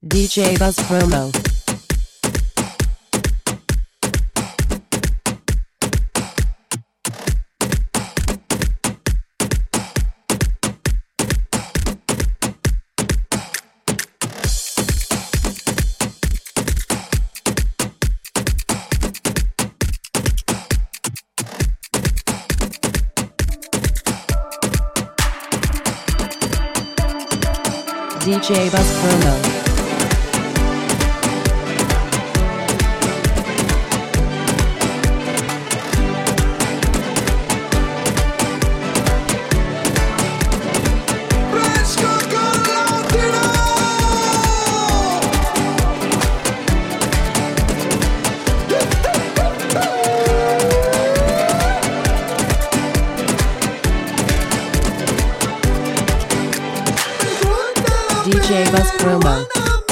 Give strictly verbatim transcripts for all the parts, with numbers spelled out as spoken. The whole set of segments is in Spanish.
D J Buzz Promo. D J Buzz Promo. D J Buzz Promo.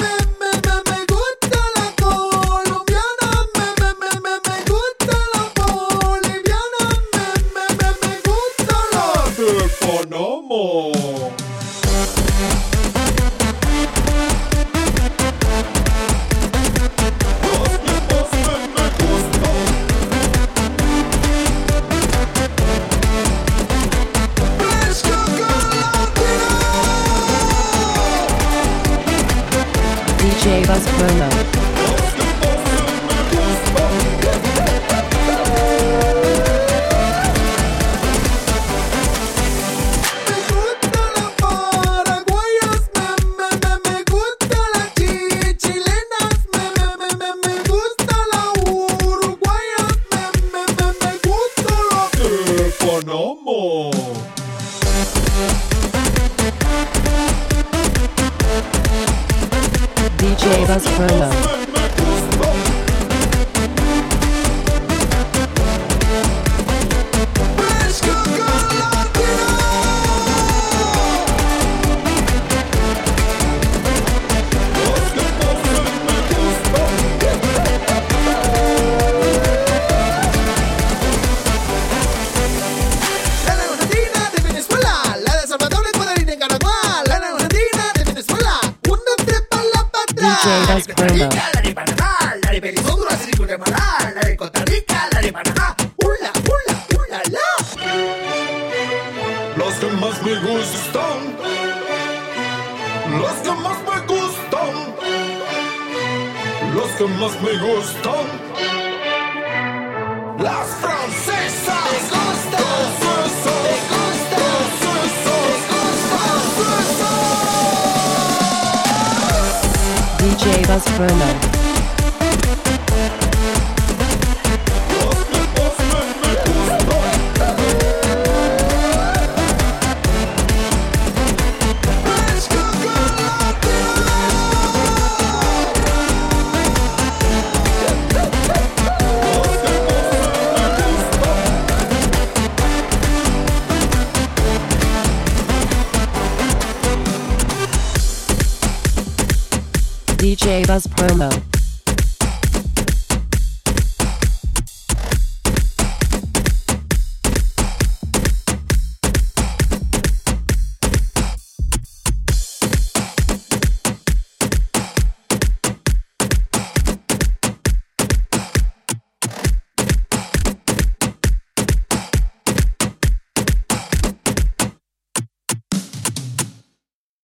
D J Buzz Promo. D J Buzz Promo. D J Buzz Promo. La de Panamá, la de Belice, Honduras y Guatemala, la de Costa Rica, la de Panamá, ula, ula, ula, la. Los que más me gustan, los que más me gustan, los que más me gustan, las francesas. Me gusta, me gusta, D J Buzz Promo. D J Buzz Promo.